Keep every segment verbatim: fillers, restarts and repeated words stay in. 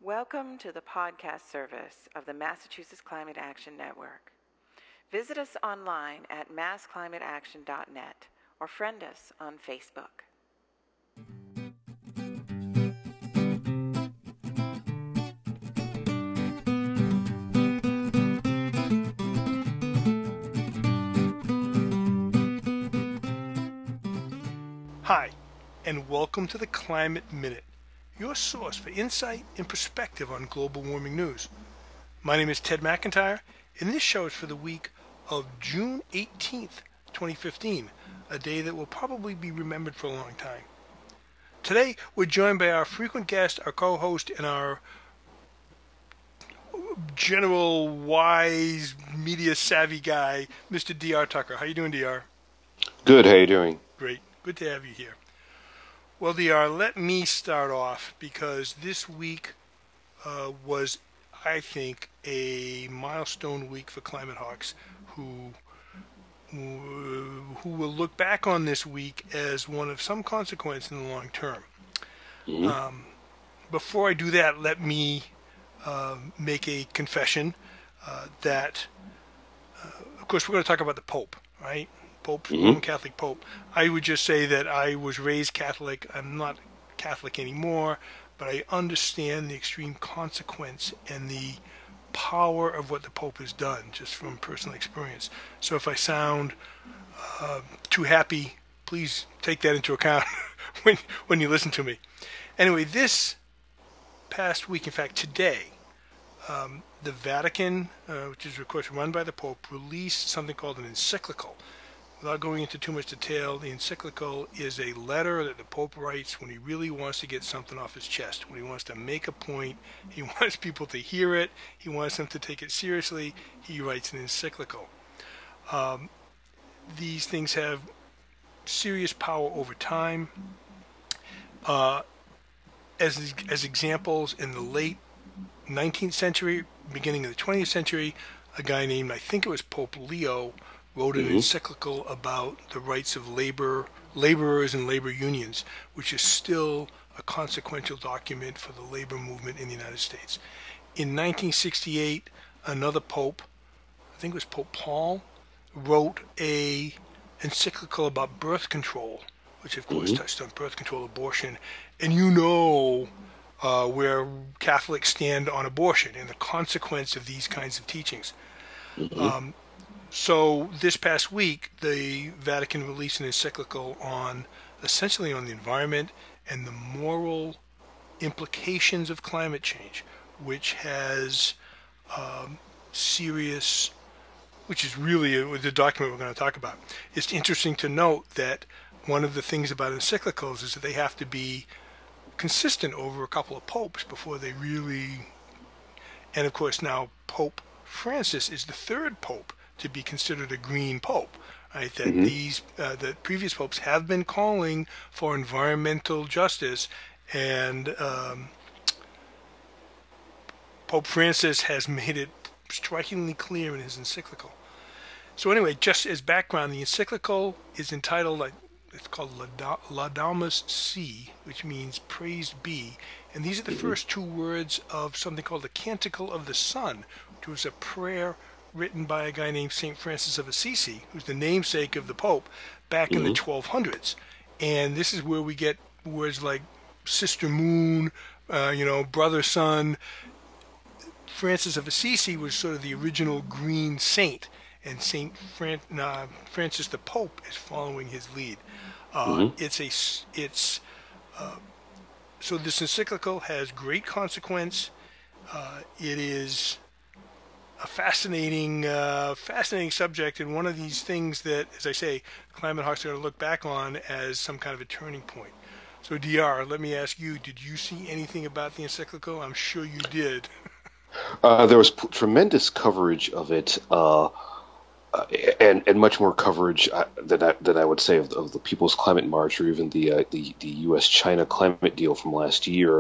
Welcome to the podcast service of the Massachusetts Climate Action Network. Visit us online at mass climate action dot net or friend us on Facebook. Hi, and welcome to the Climate Minute, your source for insight and perspective on global warming news. My name is Ted McIntyre, and this show is for the week of June eighteenth, twenty fifteen, a day that will probably be remembered for a long time. Today, we're joined by our frequent guest, our co-host, and our general wise, media-savvy guy, Mister D R Tucker. How you doing, D R? Good, how you doing? Great. Good to have you here. Well, D R, let me start off because this week uh, was, I think, a milestone week for climate hawks who, who will look back on this week as one of some consequence in the long term. Mm-hmm. Um, before I do that, let me uh, make a confession uh, that, uh, of course, we're going to talk about the Pope, right? Pope, mm-hmm. Roman Catholic Pope. I would just say that I was raised Catholic. I'm not Catholic anymore, but I understand the extreme consequence and the power of what the Pope has done, just from personal experience. So if I sound uh, too happy, please take that into account when when you listen to me. Anyway, this past week, in fact, today, um, the Vatican, uh, which is of course run by the Pope, released something called an encyclical. Without going into too much detail, the encyclical is a letter that the Pope writes when he really wants to get something off his chest, when he wants to make a point, he wants people to hear it, he wants them to take it seriously, he writes an encyclical. Um, these things have serious power over time. Uh, as, as examples, in the late nineteenth century, beginning of the twentieth century, a guy named, I think it was Pope Leo, wrote an mm-hmm. encyclical about the rights of labor, laborers and labor unions, which is still a consequential document for the labor movement in the United States. In nineteen sixty-eight, another pope, I think it was Pope Paul, wrote a encyclical about birth control, which of course mm-hmm. touched on birth control, abortion, and you know uh, where Catholics stand on abortion and the consequence of these kinds of teachings. Mm-hmm. Um, So this past week, the Vatican released an encyclical on, essentially on the environment and the moral implications of climate change, which has um, serious, which is really a, the document we're going to talk about. It's interesting to note that one of the things about encyclicals is that they have to be consistent over a couple of popes before they really, and of course now Pope Francis is the third pope to be considered a green pope, right? That mm-hmm. these, uh, the previous popes have been calling for environmental justice, and um, Pope Francis has made it strikingly clear in his encyclical. So anyway, just as background, the encyclical is entitled, like, it's called Laudamus Si, which means praised be, and these are the mm-hmm. first two words of something called the Canticle of the Sun, which was a prayer written by a guy named Saint Francis of Assisi, who's the namesake of the Pope, back mm-hmm. in the twelve hundreds. And this is where we get words like Sister Moon, uh, you know, Brother Sun. Francis of Assisi was sort of the original green saint, and Saint Fran- uh, Francis the Pope is following his lead. Uh, mm-hmm. It's a, it's uh, so this encyclical has great consequence. Uh, it is a fascinating, uh, fascinating subject, and one of these things that, as I say, climate hawks are going to look back on as some kind of a turning point. So, D R, let me ask you: did you see anything about the encyclical? I'm sure you did. uh, there was p- tremendous coverage of it, uh, uh, and and much more coverage uh, than I, than I would say of the, of the People's Climate March or even the uh, the, the U S China climate deal from last year.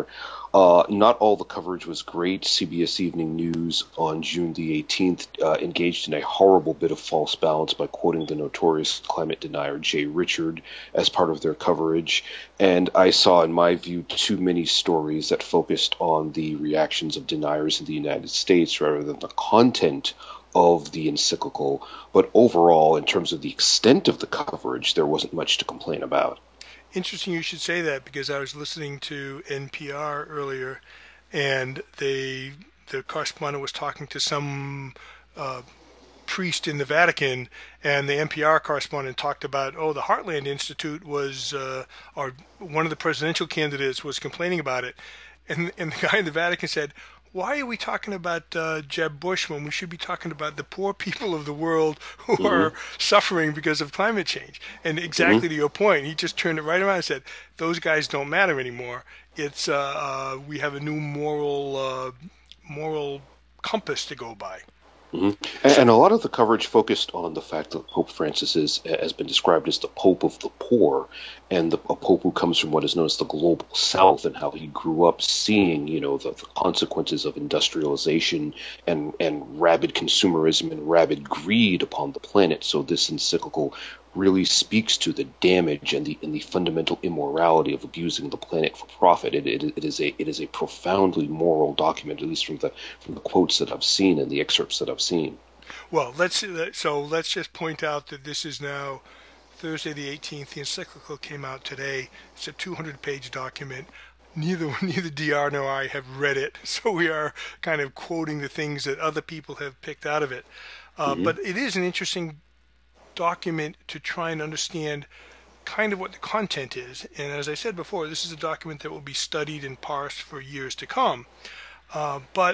Uh, not all the coverage was great. C B S Evening News on June the eighteenth uh, engaged in a horrible bit of false balance by quoting the notorious climate denier Jay Richard as part of their coverage. And I saw, in my view, too many stories that focused on the reactions of deniers in the United States rather than the content of the encyclical. But overall, in terms of the extent of the coverage, there wasn't much to complain about. Interesting you should say that, because I was listening to N P R earlier, and they the correspondent was talking to some uh, priest in the Vatican, and the N P R correspondent talked about, oh, the Heartland Institute was, uh, or one of the presidential candidates was complaining about it, and and the guy in the Vatican said, why are we talking about uh, Jeb Bush when we should be talking about the poor people of the world who mm-hmm. are suffering because of climate change? And exactly mm-hmm. to your point, he just turned it right around and said, those guys don't matter anymore. It's uh, uh, we have a new moral uh, moral compass to go by. Mm-hmm. And, and a lot of the coverage focused on the fact that Pope Francis is, has been described as the Pope of the poor, and the, a Pope who comes from what is known as the global South, and how he grew up seeing, you know, the, the consequences of industrialization and, and rabid consumerism and rabid greed upon the planet. So this encyclical really speaks to the damage and the and the fundamental immorality of abusing the planet for profit. It, it, it is a it is a profoundly moral document, at least from the from the quotes that I've seen and the excerpts that I've seen. Well, let's so let's just point out that this is now Thursday the eighteenth. The encyclical came out today. It's a two hundred page document. Neither neither D R nor I have read it, so we are kind of quoting the things that other people have picked out of it. Uh, mm-hmm. But it is an interesting document to try and understand kind of what the content is. And as I said before, this is a document that will be studied and parsed for years to come. Uh, but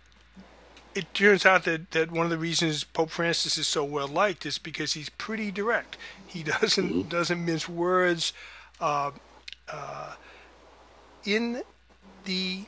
it turns out that, that one of the reasons Pope Francis is so well liked is because he's pretty direct. He doesn't mm-hmm. doesn't mince words. Uh, uh, in the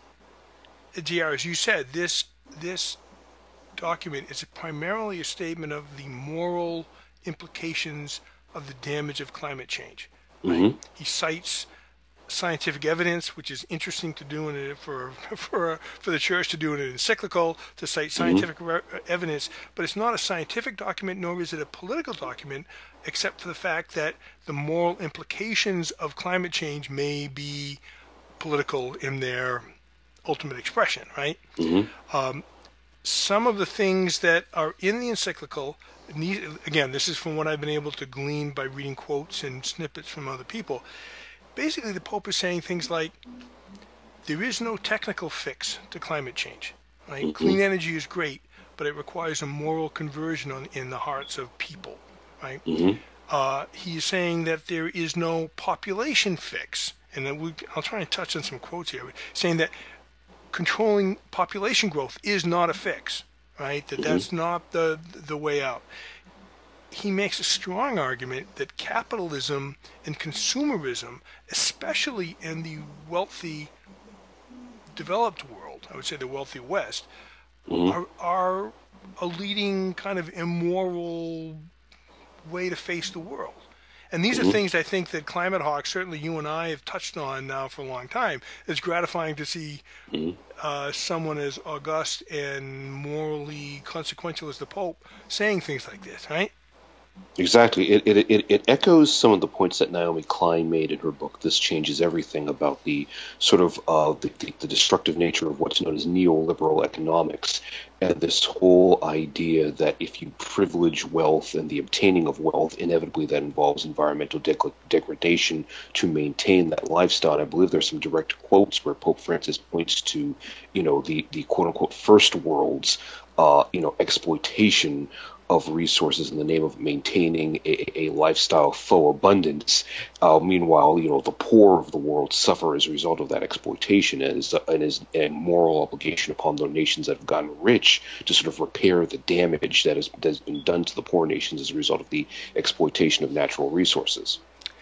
G R, as you said, this this document is primarily a statement of the moral implications of the damage of climate change. Right? Mm-hmm. He cites scientific evidence, which is interesting to do in it for for for the church to do in an encyclical, to cite scientific mm-hmm. re- evidence, but it's not a scientific document, nor is it a political document, except for the fact that the moral implications of climate change may be political in their ultimate expression, right? Mm-hmm. Um, some of the things that are in the encyclical, again, this is from what I've been able to glean by reading quotes and snippets from other people. Basically, the Pope is saying things like, there is no technical fix to climate change. Right? Mm-hmm. Clean energy is great, but it requires a moral conversion on, in the hearts of people. Right? Mm-hmm. Uh, he is saying that there is no population fix. And then we, I'll try and touch on some quotes here, saying that controlling population growth is not a fix, right? That mm-hmm. that's not the the way out. He makes a strong argument that capitalism and consumerism, especially in the wealthy, developed world, I would say the wealthy West, mm-hmm. are, are a leading kind of immoral way to face the world. And these mm-hmm. are things I think that Climate Hawks, certainly you and I, have touched on now for a long time. It's gratifying to see mm-hmm. uh, someone as august and morally consequential as the Pope saying things like this, right? Exactly. It, it it it echoes some of the points that Naomi Klein made in her book, This Changes Everything, about the sort of uh, the, the, the destructive nature of what's known as neoliberal economics, and this whole idea that if you privilege wealth and the obtaining of wealth, inevitably that involves environmental deg- degradation to maintain that lifestyle. And I believe there's some direct quotes where Pope Francis points to, you know, the, the quote-unquote first world's, uh, you know, exploitation of resources in the name of maintaining a, a lifestyle of faux abundance. Uh, meanwhile, you know, the poor of the world suffer as a result of that exploitation, and is, and is a moral obligation upon the nations that have gotten rich to sort of repair the damage that has, that has been done to the poor nations as a result of the exploitation of natural resources.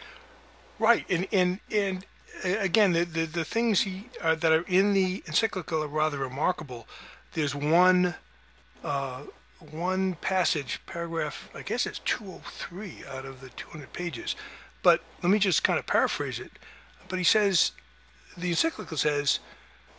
Right, and and and again, the the, the things he, uh, that are in the encyclical are rather remarkable. There's one. Uh, One passage, paragraph, I guess it's two oh three out of the two hundred pages, but let me just kind of paraphrase it. But he says, the encyclical says,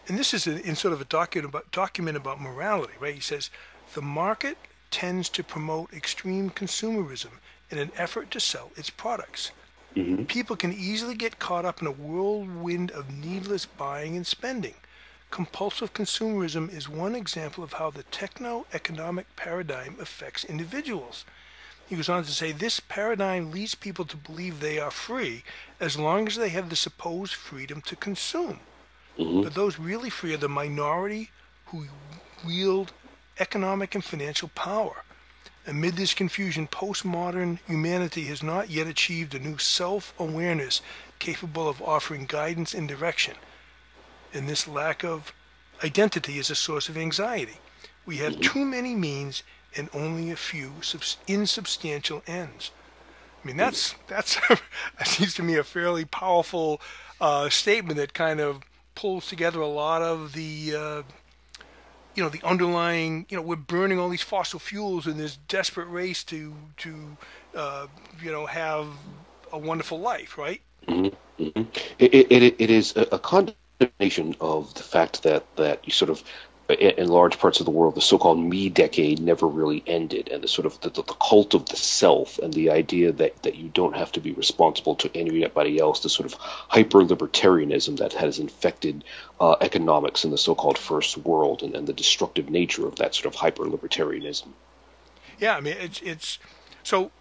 and this is in, in sort of a document about, document about morality, right? He says, the market tends to promote extreme consumerism in an effort to sell its products. Mm-hmm. People can easily get caught up in a whirlwind of needless buying and spending. Compulsive consumerism is one example of how the techno-economic paradigm affects individuals. He goes on to say, this paradigm leads people to believe they are free as long as they have the supposed freedom to consume. Mm-hmm. But those really free are the minority who wield economic and financial power. Amid this confusion, postmodern humanity has not yet achieved a new self-awareness capable of offering guidance and direction. And this lack of identity is a source of anxiety. We have Mm-hmm. too many means and only a few subs- insubstantial ends. I mean, that's that's that seems to me a fairly powerful uh, statement that kind of pulls together a lot of the uh, you know the underlying, you know we're burning all these fossil fuels in this desperate race to to uh, you know have a wonderful life, right? Mm-hmm. Mm-hmm. It, it, it is a, a condemnation of the fact that, that you sort of, in large parts of the world, the so-called me decade never really ended, and the sort of the, the cult of the self and the idea that, that you don't have to be responsible to anybody else, the sort of hyper-libertarianism that has infected uh, economics in the so-called first world, and, and the destructive nature of that sort of hyper-libertarianism. Yeah, I mean, it's it's so.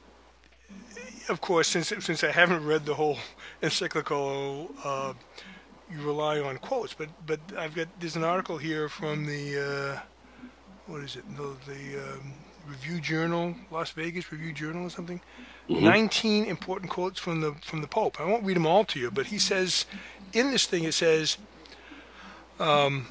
Of course, since since I haven't read the whole encyclical, uh, you rely on quotes. But but I've got there's an article here from the uh, what is it? The, the um, Review Journal, Las Vegas Review Journal, or something. Mm-hmm. Nineteen important quotes from the from the Pope. I won't read them all to you, but he says in this thing it says, um,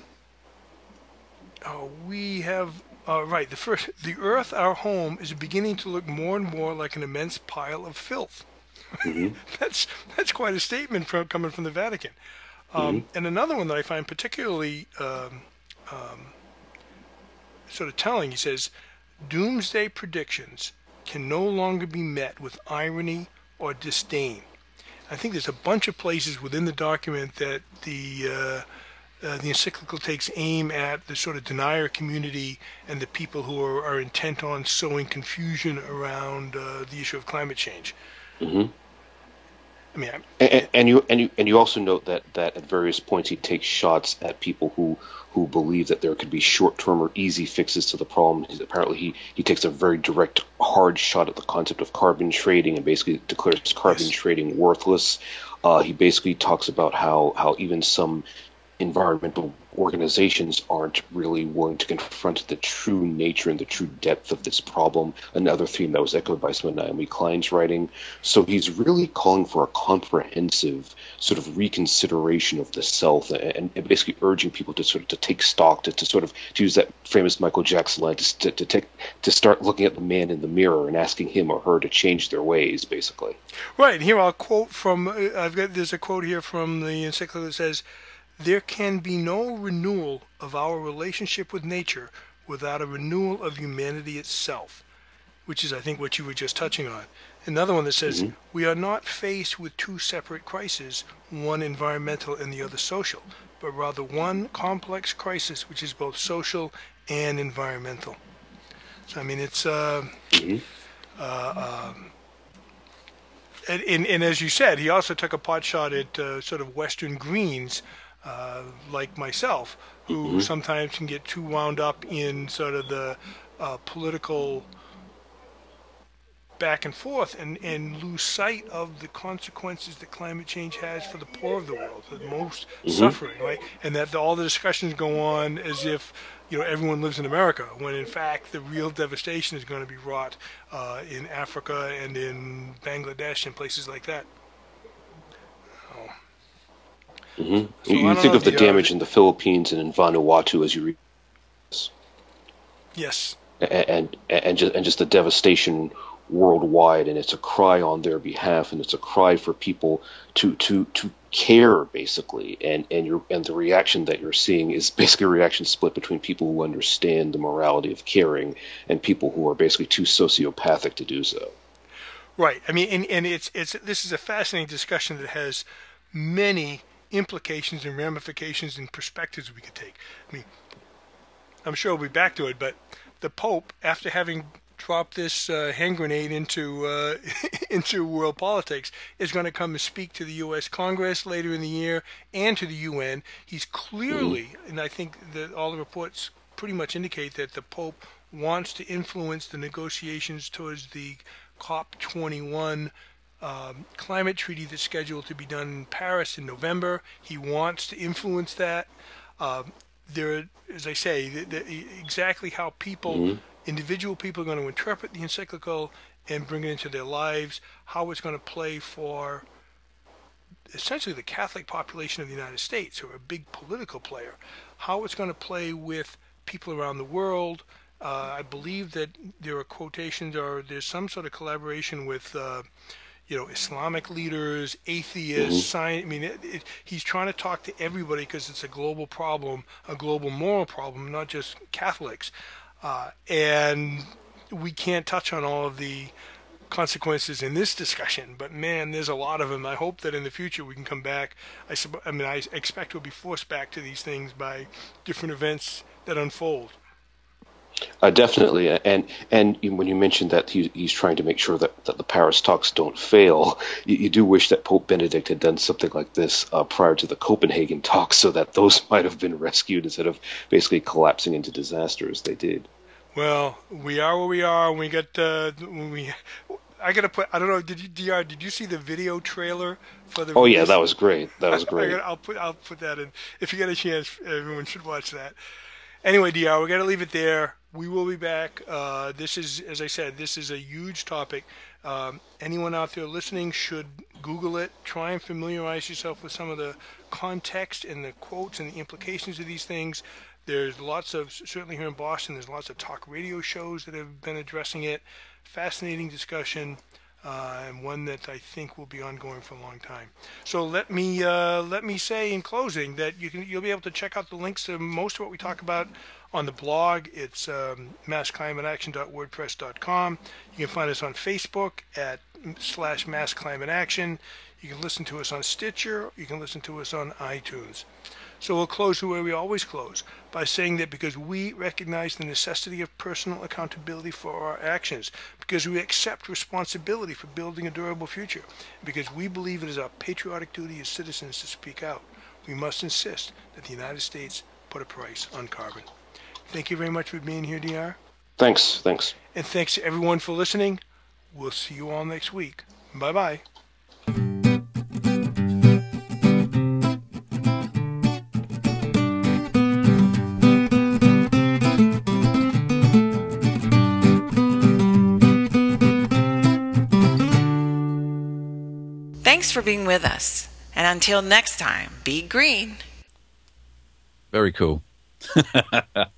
oh, we have. Uh, right, the first, the earth, our home, is beginning to look more and more like an immense pile of filth. Mm-hmm. that's that's quite a statement from coming from the Vatican. Um, Mm-hmm. And another one that I find particularly um, um, sort of telling, he says, doomsday predictions can no longer be met with irony or disdain. I think there's a bunch of places within the document that the uh, Uh, the encyclical takes aim at the sort of denier community and the people who are, are intent on sowing confusion around uh, the issue of climate change. Mm-hmm. I mean, I'm, And, and you and you and you also note that, that at various points he takes shots at people who, who believe that there could be short-term or easy fixes to the problem. He's, apparently, he, he takes a very direct, hard shot at the concept of carbon trading and basically declares carbon Yes. trading worthless. Uh, he basically talks about how, how even some environmental organizations aren't really willing to confront the true nature and the true depth of this problem, another theme that was echoed by some of Naomi Klein's writing. So he's really calling for a comprehensive sort of reconsideration of the self, and, and basically urging people to sort of to take stock, to, to sort of to use that famous Michael Jackson line, to, to take to start looking at the man in the mirror and asking him or her to change their ways, basically. right, and here I'll quote from, uh, I've got, there's a quote here from the encyclical that says, there can be no renewal of our relationship with nature without a renewal of humanity itself, which is, I think, what you were just touching on. Another one that says, mm-hmm. we are not faced with two separate crises, one environmental and the other social, but rather one complex crisis which is both social and environmental. So, I mean, it's... Uh, mm-hmm. uh, um, and, and, and as you said, he also took a pot shot at uh, sort of Western Greens, Uh, like myself, who mm-hmm. sometimes can get too wound up in sort of the uh, political back and forth and, and lose sight of the consequences that climate change has for the poor of the world, the most mm-hmm. suffering, right? And that the, all the discussions go on as if, you know, everyone lives in America, when in fact the real devastation is going to be wrought uh, in Africa and in Bangladesh and places like that. Mm-hmm. So you you think of the, the damage uh, in the Philippines and in Vanuatu as you read this. Yes. And, and and just and just the devastation worldwide, and it's a cry on their behalf, and it's a cry for people to to, to care, basically. And and your and the reaction that you're seeing is basically a reaction split between people who understand the morality of caring and people who are basically too sociopathic to do so. Right. I mean, and, and it's it's this is a fascinating discussion that has many implications and ramifications and perspectives we could take. I mean, I'm sure we'll be back to it, but the Pope, after having dropped this uh, hand grenade into uh, into world politics, is going to come and speak to the U S Congress later in the year and to the U N. He's clearly, and I think that all the reports pretty much indicate that the Pope wants to influence the negotiations towards the COP twenty-one um, climate treaty that's scheduled to be done in Paris in November. He wants to influence that. Um, there, as I say, the, the, exactly how people, mm-hmm. individual people, are going to interpret the encyclical and bring it into their lives, how it's going to play for essentially the Catholic population of the United States, who are a big political player, how it's going to play with people around the world. Uh, I believe that there are quotations, or there's some sort of collaboration with, uh, you know, Islamic leaders, atheists, mm-hmm. science. I mean, it, it, he's trying to talk to everybody because it's a global problem, a global moral problem, not just Catholics. Uh, and we can't touch on all of the consequences in this discussion, but man, there's a lot of them. I hope that in the future we can come back. I, sub- I mean, I expect we'll be forced back to these things by different events that unfold. Uh, definitely, and and when you mentioned that he, he's trying to make sure that, that the Paris talks don't fail, you, you do wish that Pope Benedict had done something like this uh, prior to the Copenhagen talks, so that those might have been rescued instead of basically collapsing into disaster as they did. Well, we are where we are. We got uh, we. I gotta put. I don't know. Did you, D R? Did you see the video trailer for the? Oh yeah, that was great. That was great. I, I gotta, I'll put. I'll put that in. If you get a chance, everyone should watch that. Anyway, D R, we got to leave it there. We will be back. Uh, this is, as I said, this is a huge topic. Um, anyone out there listening should Google it. Try and familiarize yourself with some of the context and the quotes and the implications of these things. There's lots of, certainly here in Boston, there's lots of talk radio shows that have been addressing it. Fascinating discussion. Uh, and one that I think will be ongoing for a long time. So let me uh, let me say in closing that you can you'll be able to check out the links to most of what we talk about on the blog. It's um, mass climate action dot wordpress dot com. You can find us on Facebook at slash Mass Climate Action. You can listen to us on Stitcher. You can listen to us on iTunes. So we'll close the way we always close, by saying that because we recognize the necessity of personal accountability for our actions, because we accept responsibility for building a durable future, because we believe it is our patriotic duty as citizens to speak out, we must insist that the United States put a price on carbon. Thank you very much for being here, D R. Thanks, thanks. And thanks to everyone for listening. We'll see you all next week. Bye-bye. Thanks for being with us. And until next time, be green. Very cool.